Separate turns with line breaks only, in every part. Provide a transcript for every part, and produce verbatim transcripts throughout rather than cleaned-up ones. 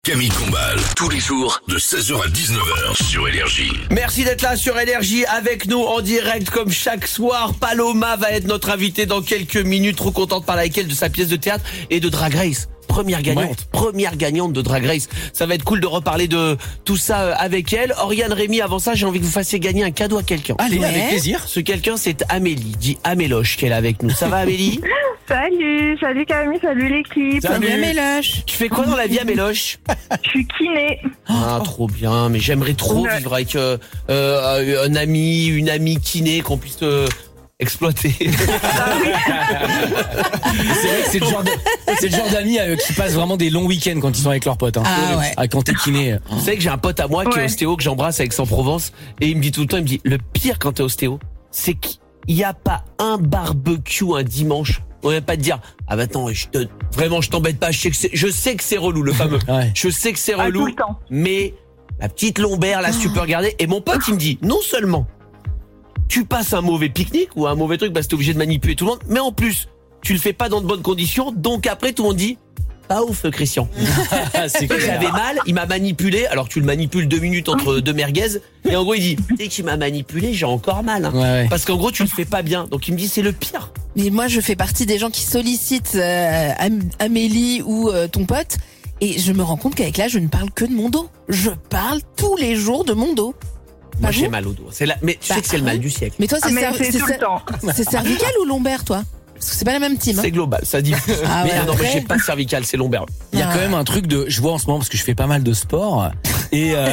Camille Combal, tous les jours de seize heures à dix-neuf heures sur Énergie.
Merci d'être là sur Énergie avec nous en direct comme chaque soir. Paloma va être notre invitée dans quelques minutes. Trop contente de parler avec elle de sa pièce de théâtre et de Drag Race. Première gagnante, ouais. première gagnante de Drag Race. Ça va être cool de reparler de tout ça avec elle. Oriane, Rémi, avant ça, j'ai envie que vous fassiez gagner un cadeau à quelqu'un.
Allez, ouais. avec plaisir.
Ce quelqu'un, c'est Amélie, dit Améloche, qu'elle est avec nous. Ça va, Amélie?
Salut, salut Camille, salut l'équipe.
Salut
Améloche.
Tu fais quoi dans la vie, Améloche?
Je suis kiné.
Ah, trop bien, mais j'aimerais trop ouais. vivre avec euh, euh, un ami, une amie kiné, qu'on puisse... Euh, exploiter.
Ah oui. C'est vrai que c'est le genre de, c'est le genre d'amis euh, qui passent vraiment des longs week-ends quand ils sont avec leurs potes. Hein.
Ah ouais.
Ah, quand t'es kiné.
Vous savez que j'ai un pote à moi qui ouais. est ostéo, que j'embrasse avec Aix-en-Provence, et il me dit tout le temps, il me dit, le pire quand t'es ostéo, c'est qu'il n'y a pas un barbecue un dimanche. On va pas te dire, ah bah attends, je te, vraiment je t'embête pas, je sais que c'est, je sais que c'est relou le fameux. Ouais. Je sais que c'est relou, ah, tout le temps. Mais la petite lombaire, là, oh. tu peux regarder. Et mon pote, il me dit, non seulement tu passes un mauvais pique-nique ou un mauvais truc parce que t'es obligé de manipuler tout le monde, mais en plus, tu le fais pas dans de bonnes conditions, donc après tout le monde dit pas ouf Christian. C'est que j'avais mal, il m'a manipulé, alors tu le manipules deux minutes entre deux merguez, et en gros il dit dès qu'il m'a manipulé, j'ai encore mal. Hein. Ouais, ouais. Parce qu'en gros tu le fais pas bien, donc il me dit c'est le pire.
Mais moi je fais partie des gens qui sollicitent euh, Am- Amélie ou euh, ton pote, et je me rends compte qu'avec là je ne parle que de mon dos. Je parle tous les jours de mon dos.
Moi j'ai mal au dos. C'est la... Mais tu bah, sais que c'est le mal du siècle.
Mais toi c'est,
ah,
cer- c'est, cer- c'est cervical ou lombaire toi? Parce que c'est pas la même team. Hein.
C'est global, ça dit. Ah mais ouais, non, après... mais j'ai pas cervical, c'est lombaire.
Il y a ah. quand même un truc de, je vois en ce moment parce que je fais pas mal de sport et euh...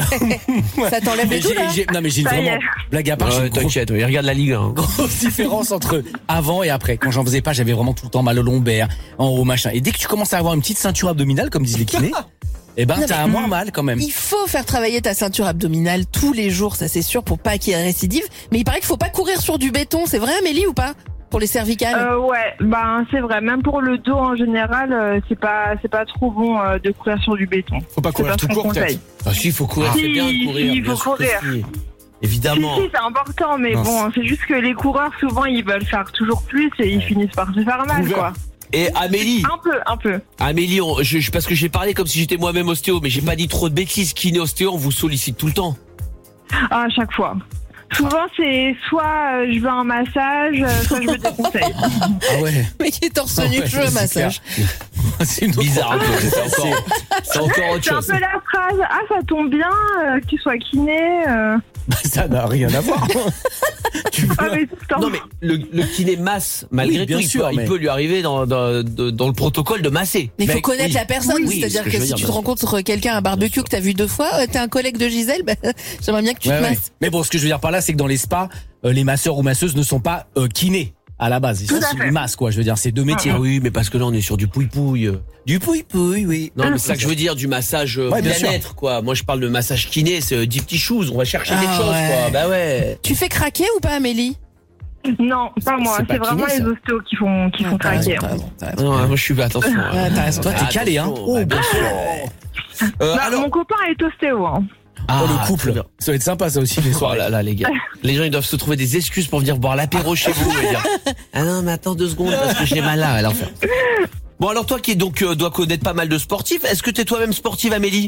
ça t'enlève les douleurs.
J'ai, j'ai, non mais j'ai ça vraiment blague à part.
Ouais, t'inquiète, gros... regarde la Ligue un.
Grosse différence entre avant et après. Quand j'en faisais pas, j'avais vraiment tout le temps mal au lombaire, en haut machin. Et dès que tu commences à avoir une petite ceinture abdominale, comme disent les kinés. Eh ben, non, t'as moins mal quand même.
Il faut faire travailler ta ceinture abdominale tous les jours, ça c'est sûr, pour pas qu'il y ait récidive. Mais il paraît qu'il faut pas courir sur du béton, c'est vrai Amélie ou pas? Pour les cervicales?
Euh, ouais, ben c'est vrai. Même pour le dos en général, euh, c'est pas c'est pas trop bon euh, de courir sur du béton.
Faut pas courir tout court peut-être.
Ah si, il faut courir,
si,
c'est bien de courir.
Si, il faut courir.
Si. Évidemment.
Si, si, c'est important, mais non, bon, c'est juste que les coureurs souvent ils veulent faire toujours plus et ils ouais. finissent par se faire mal, quoi.
Et Amélie,
un peu, un peu.
Amélie, on, je, je, parce que j'ai parlé comme si j'étais moi-même ostéo, mais j'ai pas dit trop de bêtises. Kiné, ostéo, on vous sollicite tout le temps.
Ah, à chaque fois. Souvent, c'est soit euh, je veux un massage, euh, soit je veux des conseils.
Ah ouais.
Mais qui est torse nu, je veux un massage.
C'est
bizarre un peu. C'est encore, c'est encore autre chose.
C'est un peu la phrase. Ah, ça tombe bien euh, que tu sois kiné. Euh...
Ça n'a rien à voir.
Tu ah, mais
non mais le, le kiné masse malgré oui, tout, il, sûr, peut, mais... il peut lui arriver dans, dans, dans le protocole de masser.
Mais il faut connaître
oui.
la personne, oui, c'est-à-dire que, que si tu te rencontres quelqu'un à un barbecue que t'as vu deux fois, euh, t'es un collègue de Gisèle, bah, j'aimerais bien que tu ouais, te masses. Ouais.
Mais bon, ce que je veux dire par là, c'est que dans les spas, euh, les masseurs ou masseuses ne sont pas euh, kinés. À la base, ils sont sur les masses, quoi. Je veux dire, c'est deux métiers.
Ah, oui, mais parce que là, on est sur du pouille-pouille.
Du pouille-pouille, oui.
Non, mais c'est ça que je veux dire, du massage ouais, bien-être, quoi. Moi, je parle de massage kiné, c'est dix petits choses. On va chercher ah, quelque chose, ouais. quoi. Bah ouais.
Tu fais craquer ou pas, Amélie?
Non, pas moi. C'est, c'est pas vraiment kiné, les ostéos qui font, qui ah, font craquer.
Raison, t'as raison. Non, moi, je suis attention.
Ouais, t'as raison.
Toi, t'es calé, hein.
Oh, bien sûr.
Euh, bah, alors... Mon copain est ostéo, hein.
Ah, oh, le couple. Ça va être sympa, ça aussi, les soirs.
Oh là là, les gars. Les gens, ils doivent se trouver des excuses pour venir boire l'apéro chez vous et dire ah non, mais attends deux secondes parce que j'ai mal là. Alors, bon, alors toi qui donc euh, dois connaître pas mal de sportifs, est-ce que t'es toi-même sportive, Amélie?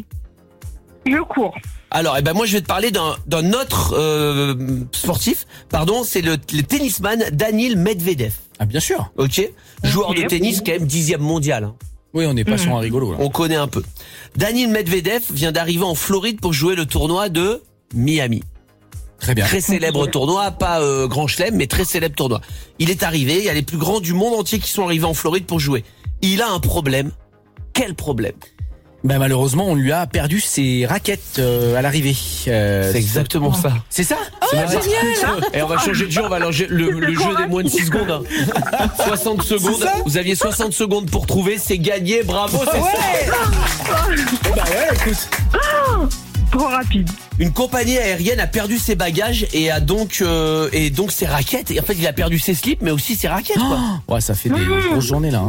Je cours.
Alors, eh ben moi, je vais te parler d'un d'un autre euh, sportif. Pardon, c'est le, le tennisman Daniil Medvedev.
Ah, bien sûr.
Ok. Joueur okay. de tennis, quand même dixième mondial. Hein.
Oui, on n'est pas mmh. sur un rigolo. Là.
On connaît un peu. Daniil Medvedev vient d'arriver en Floride pour jouer le tournoi de Miami.
Très bien.
Très célèbre tournoi, pas euh, grand chelem, mais très célèbre tournoi. Il est arrivé, il y a les plus grands du monde entier qui sont arrivés en Floride pour jouer. Il a un problème. Quel problème?
Ben malheureusement, on lui a perdu ses raquettes euh, à l'arrivée.
Euh, c'est exactement
oh.
ça.
C'est ça?
Oh,
c'est
génial!
Et on va changer de jeu, on va lancer le, le jeu des moins de six secondes. Hein. soixante secondes. Vous aviez soixante secondes pour trouver, c'est gagné, bravo, c'est
ouais. ça. Bah ouais, écoute.
Trop rapide.
Une compagnie aérienne a perdu ses bagages et a donc euh, et donc ses raquettes. Et en fait, il a perdu ses slips, mais aussi ses raquettes. Quoi.
Oh ouais, ça fait des mmh. grosses journées là. Hein.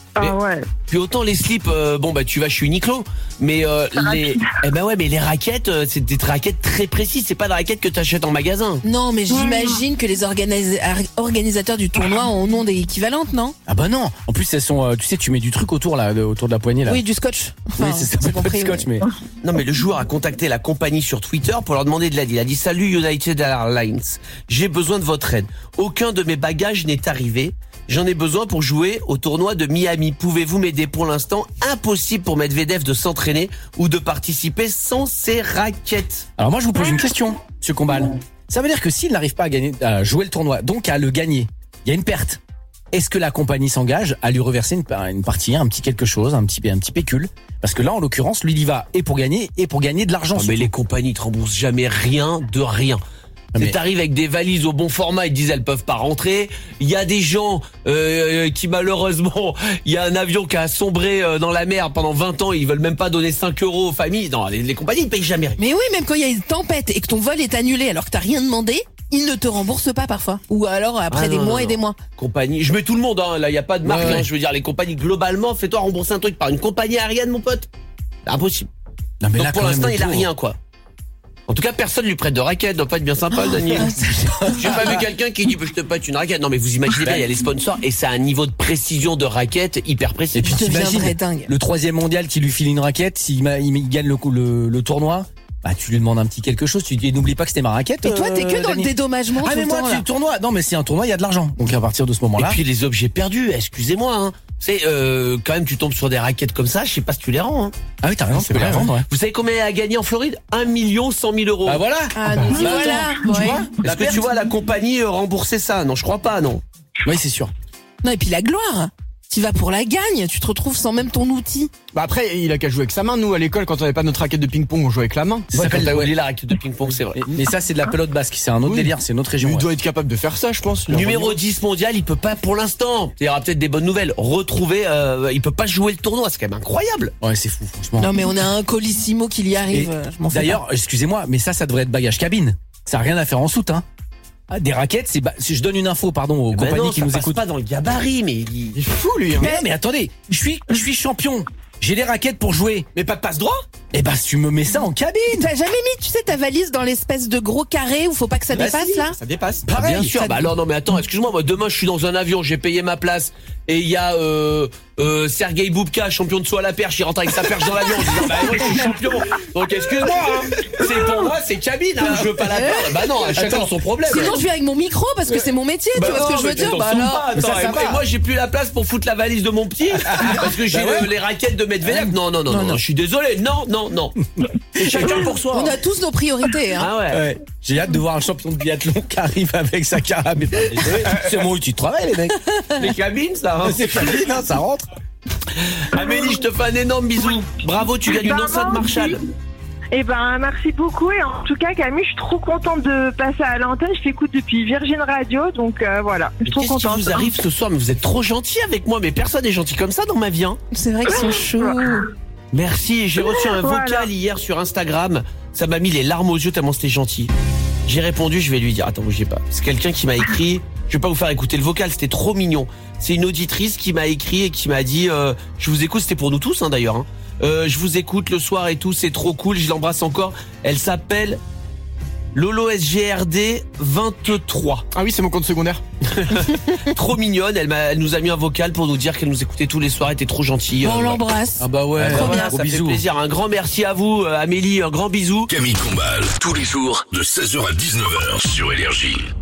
Ah
Mais-
ouais.
Puis autant les slips, euh, bon bah tu vas chez Uniqlo, mais euh, les, eh ben ouais, mais les raquettes, euh, c'est des raquettes très précises. C'est pas des raquettes que t'achètes en magasin.
Non, mais j'imagine que les organisa- organisateurs du tournoi en ont des équivalentes, non?
Ah bah non. En plus elles sont, euh, tu sais, tu mets du truc autour là, de- autour de la poignée là.
Oui, du scotch. Enfin,
Oui, c'est ça,
c'est
pas
compris,
de scotch,
oui.
mais.
Non mais le joueur a contacté la compagnie sur Twitter pour leur demander de l'aide. Il a dit: salut United Airlines, j'ai besoin de votre aide. Aucun de mes bagages n'est arrivé. J'en ai besoin pour jouer au tournoi de Miami. Pouvez-vous m'aider? Pour l'instant, impossible pour Medvedev de s'entraîner ou de participer sans ses raquettes.
Alors moi je vous pose une question, Monsieur Combal. Ça veut dire que s'il n'arrive pas à gagner, à jouer le tournoi, donc à le gagner, il y a une perte. Est-ce que la compagnie s'engage à lui reverser une, une partie, un petit quelque chose, un petit, un petit pécule? Parce que là, en l'occurrence, lui, il y va et pour gagner et pour gagner de l'argent.
Non, mais
surtout.
les compagnies te remboursent jamais rien de rien.
Mais-
Mais t'arrives avec des valises au bon format, ils te disent elles peuvent pas rentrer. Il y a des gens euh, qui malheureusement, il y a un avion qui a sombré euh, dans la mer pendant vingt ans, ils veulent même pas donner cinq euros aux familles. Non, les, les compagnies ils payent jamais rien.
Mais oui, même quand il y a une tempête et que ton vol est annulé alors que t'as rien demandé, ils ne te remboursent pas parfois. Ou alors après
Ah,
des
non,
mois
non,
et des
non.
mois.
Compagnie, je mets tout le monde, hein, là il y a pas de marque.
Ouais, ouais.
hein, je veux dire les compagnies globalement, fais-toi rembourser un truc par une compagnie aérienne, mon pote. C'est impossible.
Non, mais
Donc
là,
pour
quand même,
l'instant
le
il a
pauvre.
rien quoi. En tout cas, personne lui prête de raquette, doit pas être bien sympa, le Daniel. J'ai pas vu quelqu'un qui dit bah, je te prête une raquette. Non, mais vous imaginez bien, il y a les sponsors et c'est un niveau de précision de raquette hyper précis.
Et puis
Je
t'imagines,
deviendrais dingue.
le troisième mondial qui lui file une raquette, s'il ma- il gagne le, le, le tournoi, bah tu lui demandes un petit quelque chose, tu lui dis n'oublie pas que c'était ma raquette.
Et toi, t'es que
euh,
dans le
Dani.
dédommagement
Ah
tout
mais
le
moi,
temps,
tu
là.
le tournoi. Non mais c'est un tournoi, il y a de l'argent. Donc à partir de ce
Et
moment-là.
puis les objets perdus, excusez-moi, hein. C'est euh, quand même tu tombes sur des raquettes comme ça, je sais pas si tu les rends. Hein.
Ah oui, t'as raison, tu peux les vendre. Ouais.
Vous savez combien elle a gagné en Floride? Un million cent mille euros.
Ah voilà.
Ah, nous y
Bah,
voilà.
attends, tu
Ouais.
vois
Est-ce que tu vois la compagnie euh, rembourser ça? Non, je crois pas, non.
Oui, c'est sûr.
Non, et puis la gloire. Tu vas pour la gagne, tu te retrouves sans même ton outil.
Bah après, il a qu'à jouer avec sa main. Nous, à l'école, quand on avait pas notre raquette de ping-pong, on jouait avec la main.
Ça
Ouais,
s'appelle
quand t'as
ouais.
oublié la raquette de ping-pong, c'est vrai.
Et- Mais ça, c'est de la pelote basque. C'est un autre
Oui.
délire, c'est une autre région.
Il
ouais.
doit être capable de faire ça, je pense. Il a
Numéro
vraiment-
dix mondial, il peut pas pour l'instant. Il y aura peut-être des bonnes nouvelles. Retrouver, euh, il peut pas jouer le tournoi, c'est quand même incroyable.
Ouais, c'est fou, franchement.
Non, mais on a un colissimo qui y arrive.
Et
euh, je m'en fous
D'ailleurs, excusez-moi, mais ça, ça devrait être bagage cabine. Ça a rien à faire en soute, hein. Ah, des raquettes, c'est ba- si je donne une info, pardon, aux
Ben
compagnies
non,
qui
ça
nous
passe
écoutent.
pas dans le gabarit, mais il...
Il est fou, lui. Hein.
Mais, mais attendez, je suis, je suis champion. J'ai les raquettes pour jouer.
mais pas de passe droit.
Eh ben, tu me mets ça en cabine.
T'as jamais mis, tu sais, ta valise dans l'espèce de gros carré où faut pas que ça
Bah
dépasse
si.
là?
Ça dépasse.
Ah,
Pareil,
bien sûr.
ça-
Bah alors non mais attends, excuse-moi, moi demain je suis dans un avion, j'ai payé ma place et il y a euh, euh, Sergei Boubka, champion de saut à la perche, il rentre avec sa perche dans l'avion en disant bah moi je suis champion. Donc excuse-moi, hein, c'est pour moi c'est cabine, hein, je veux pas la perdre. Bah non, à chacun son problème.
Sinon, je viens avec mon micro parce que c'est mon métier,
Bah
tu vois ce
non,
que je veux
mais
dire?
t'en
Bah
sors
alors.
pas, attends,
ça, ça
et,
va.
et moi j'ai plus la place pour foutre la valise de mon petit parce que j'ai
Bah ouais.
le- les raquettes de Medvedev. Non non non non,
non.
je suis désolé. Non non non. C'est chacun pour soi.
On a tous nos priorités, hein.
Ah ouais.
Ouais. J'ai hâte de voir un champion de biathlon qui arrive avec sa caramel. C'est mon outil de travail, les mecs.
Les cabines ça. hein.
C'est cabine, hein, ça rentre.
Amélie, je te fais un énorme bisou. Bravo, tu gagnes une
Bah,
enceinte
moi aussi.
Marshall.
Eh ben, merci beaucoup. Et en tout cas, Camille, je suis trop contente de passer à l'antenne. Je t'écoute depuis Virgin Radio, donc euh, voilà. Je
Mais
suis trop
qu'est-ce qui
contente.
vous arrive ce soir? Mais vous êtes trop gentil avec moi, mais personne n'est gentil comme ça dans ma vie. Hein.
C'est vrai qu'ils sont chauds.
Merci, j'ai reçu un
Voilà.
vocal hier sur Instagram. Ça m'a mis les larmes aux yeux tellement c'était gentil. J'ai répondu, je vais lui dire, attends, bougez pas. C'est quelqu'un qui m'a écrit, je vais pas vous faire écouter le vocal, c'était trop mignon. C'est une auditrice qui m'a écrit et qui m'a dit, euh, je vous écoute, c'était pour nous tous hein, d'ailleurs. Hein. Euh, je vous écoute le soir et tout, c'est trop cool, je l'embrasse encore. Elle s'appelle Lolo S G R D vingt-trois.
Ah oui, c'est mon compte secondaire.
Trop mignonne, elle, m'a, elle nous a mis un vocal pour nous dire qu'elle nous écoutait tous les soirs, elle était trop gentille.
Bon, on
Euh,
l'embrasse.
Ah bah ouais,
voilà,
Trop
voilà,
bien.
gros
ça fait
bisous.
plaisir. Un grand merci à vous, euh, Amélie, un grand bisou.
Camille Combal, tous les jours de seize heures à dix-neuf heures sur Énergie.